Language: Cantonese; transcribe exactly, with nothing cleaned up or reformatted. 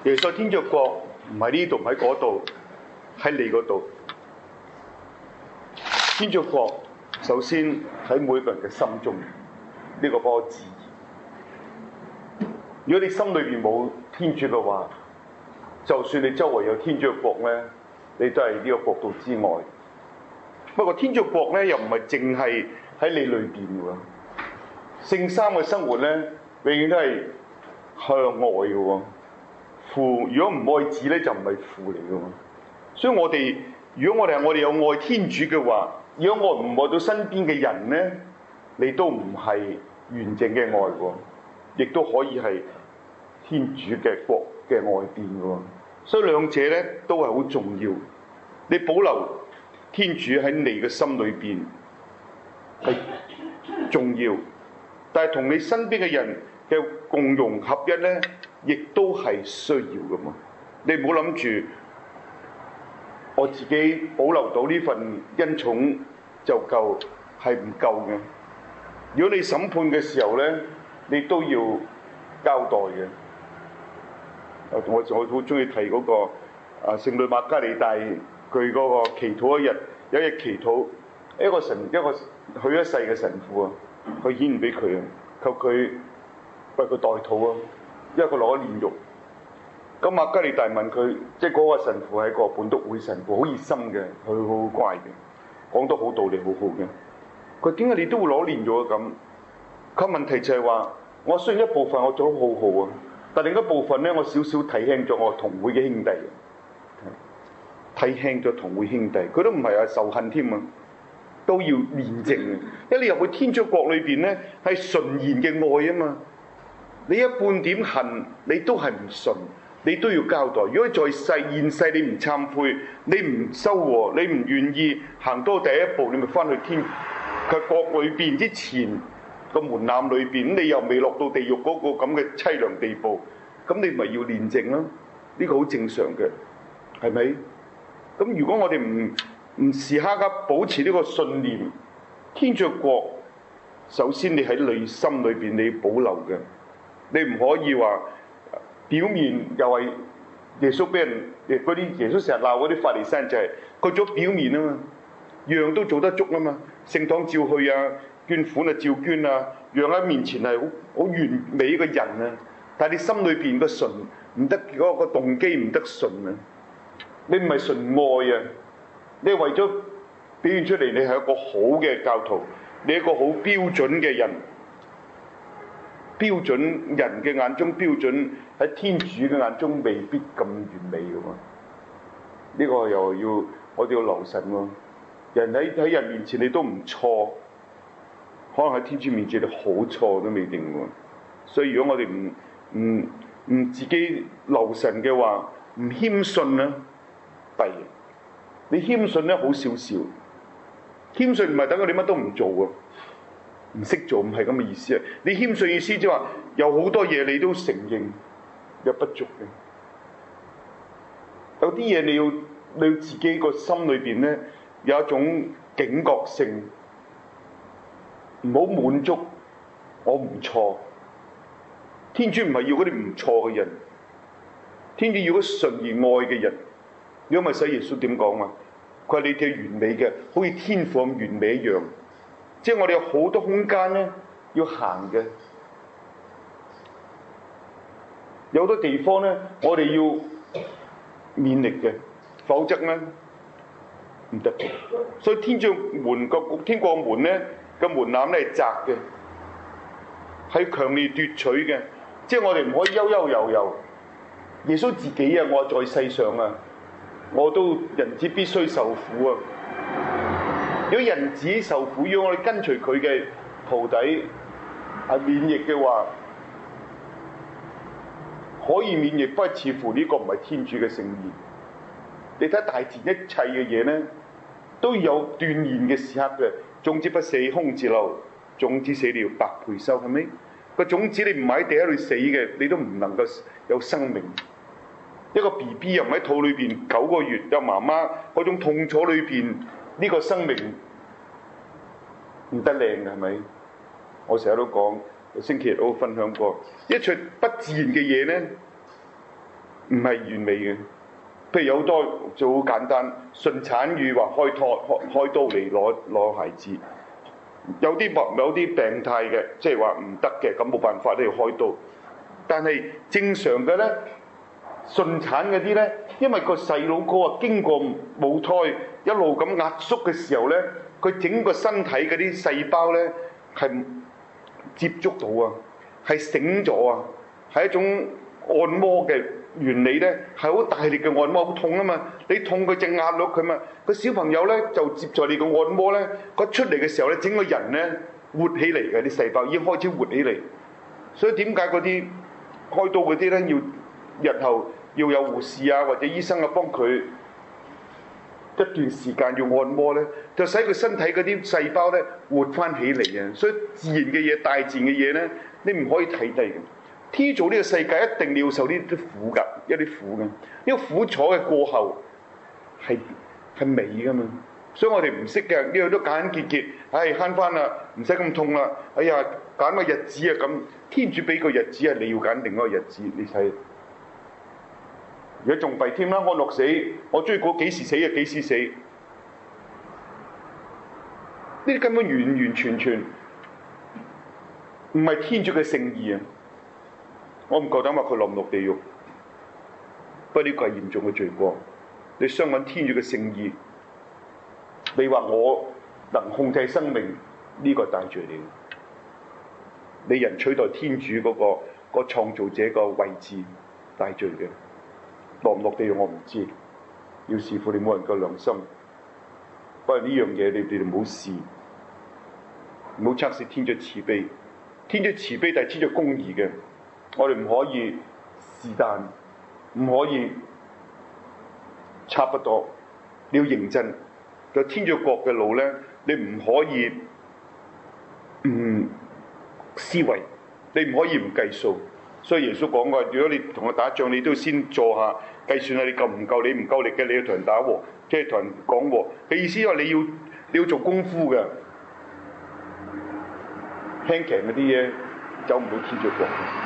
耶穌天主國唔喺呢度，唔喺嗰度，喺你嗰度。天主國首先喺每個人嘅心中，呢個波自然。如果你心裏邊冇天主嘅話，就算你周圍有天主嘅國咧，你都係呢個國度之外。不過天主國咧又唔係淨係喺你裏邊嘅喎。聖三嘅生活咧，永遠都係向外嘅喎。父如果唔愛子咧，就唔係父嚟嘅喎。所以我哋如果我哋係我哋有愛天主嘅話，如果我唔愛到身邊嘅人咧，你都唔係完整嘅愛喎，亦都可以係天主嘅國嘅外邊嘅喎。所以兩者咧都係好重要。你保留天主喺你嘅心裏邊係重要，但係同你身邊嘅人嘅共融合一咧，亦都係需要嘅嘛。你唔好諗住我自己保留到呢份恩寵就夠，係唔夠嘅。如果你審判嘅時候咧，你都要交代嘅。我我好中意提嗰個啊聖女瑪加利大佢嗰個祈禱一日，有一日祈禱，一個神一個去一世嘅神父啊，佢顯唔俾佢啊，求佢為佢代禱啊，因為佢攞咗煉獄。咁瑪加利大問佢，即係嗰個神父係個本篤會神父，好熱心嘅，佢好乖嘅，講得好道理，好好嘅。佢點解你都會攞煉獄咁？佢問題就係話，我雖然一部分我做得好好啊，但另一部分咧，我少少睇輕咗我同會嘅兄弟，睇輕咗同會兄弟，佢都唔係啊仇恨添啊，都要煉淨嘅。因為你入去天主國裏邊咧，係純然嘅愛啊嘛。你一半點恨，你都係唔純，你都要交代。如果在世現世你唔懺悔，你唔修和，你唔願意行多第一步，你咪翻去天佢國裏邊之前個門檻裏邊，你又未落到地獄嗰個咁嘅凄涼地步，咁你咪要煉淨啦。呢個好正常嘅，係咪？咁如果我哋唔唔時刻刻保持呢個信念，天主國首先你喺你心裏邊你保留嘅，你唔可以話表面又係耶穌俾人嗰啲耶穌成日鬧嗰啲法利賽人就係佢做表面啊嘛，樣都做得足啊嘛，聖堂照去啊，捐款啊照捐啊，樣喺面前係好好完美嘅人啊，但係你心裏邊個純唔得，嗰個動機唔得純啊。你唔係純愛啊！你係為咗表現出嚟，你係一個好嘅教徒，你係一個好標準嘅人，標準人嘅眼中標準喺天主嘅眼中未必咁完美嘅喎。呢個又要我哋要留神喎。人喺喺人面前你都唔錯，可能喺天主面前你好錯都未定喎。所以如果我哋唔唔唔自己留神嘅話，唔謙遜啊！你謙遜咧好少少，謙遜唔係等佢你乜都唔做啊，唔識做唔係咁嘅意思啊。你謙遜意思即係話有好多嘢你都承認有不足嘅，有啲嘢你要你要自己個心裏邊咧有一種警覺性，唔好滿足我唔錯。天主唔係要嗰啲唔錯嘅人，天主要嗰啲純而愛嘅人。如果唔係使耶穌點講啊？佢話你哋係完美嘅，好似天父咁完美一樣。即係我哋有好多空間咧要行嘅，有好多地方咧我哋要勉力嘅，否則咧唔得。所以天主門個天國門咧個門檻咧係窄嘅，係強烈奪取嘅。即係我哋唔可以悠悠遊遊。耶穌自己啊，我在世上啊。我都人子必須受苦啊！如果人子受苦，要我哋跟隨佢嘅徒弟係免疫嘅話，可以免疫，不過似乎呢個唔係天主嘅聖言。你睇大自然一切嘅嘢咧，都有鍛鍊嘅時刻嘅。種子不死，空自留；種子死了，白培收，係咪？個種子你唔喺地喺度死嘅，你都唔能夠有生命。一個 B B 又唔喺肚裏邊九個月，有媽媽嗰種痛楚裏邊，呢個生命唔得靚嘅係咪？我成日都講，星期日都分享過，一切不自然嘅嘢咧， 唔係完美嘅。譬如有好多就好簡單，順產乳或開拖開開刀嚟攞攞孩子。有啲病有啲病態嘅，即係話唔得嘅，咁冇辦法都要開刀。但係正常嘅咧，順產嗰啲咧，因為個細佬哥啊經過母胎一路咁壓縮嘅時候咧，佢整個身體嗰啲細胞咧係接觸到啊，係醒咗啊，係一種按摩嘅原理咧，係好大力嘅按摩，好痛啊嘛！你痛佢正壓落佢嘛，個小朋友咧就接在你個按摩咧，佢出嚟嘅時候咧，整個人咧活起嚟嘅啲細胞已經開始活起嚟。所以點解嗰啲開刀嗰啲咧要日後要有護士啊或者醫生啊幫佢一段時間要按摩咧，就使佢身體嗰啲細胞咧活翻起嚟啊！所以自然嘅嘢、大自然嘅嘢咧，你唔可以睇低嘅。天造呢個世界一定要受呢啲苦㗎，一啲苦嘅。呢個苦楚嘅過後係係美㗎嘛，所以我哋唔識嘅呢個都簡簡潔潔，唉慳翻啦，唔使咁痛啦。哎呀，揀個日子啊咁，天主俾個日子係你要揀另一個日子，你睇。而家仲弊添啦，安樂死，我中意過幾時死就幾時死。呢啲根本完完全全唔係天主嘅聖意啊！我唔夠膽話佢落唔落地獄，不過呢個係嚴重嘅罪過。你傷害天主嘅聖意，你話我能控制生命，呢、這個係大罪嚟。你人取代天主嗰、那個、那個創造者個位置，大罪嘅。落唔落地獄我唔知，要視乎你冇人嘅良心。不過呢樣嘢你哋唔好試，唔好測試天主慈悲。天主慈悲，但係天主公義嘅。我哋唔可以是但，唔可以差不多。你要認真。個天主國嘅路咧，你唔可以唔思維，你唔可以唔計數。所以耶穌講過，如果你同我打仗，你都要先坐下計算下你夠唔夠，你唔夠力嘅，你要同人打和，即係同人講和。嘅意思係你要你要做功夫嘅，輕騎嗰啲嘢走唔到天主國。